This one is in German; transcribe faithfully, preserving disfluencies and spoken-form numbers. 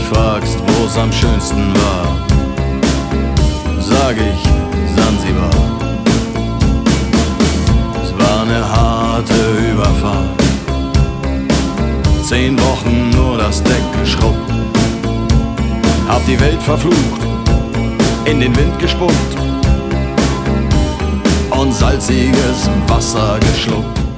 fragst, wo's am schönsten war, sag ich Sansibar. Es war eine harte Überfahrt, zehn Wochen nur das Deck geschrubbt, hab die Welt verflucht, in den Wind gespuckt und salziges Wasser geschluckt.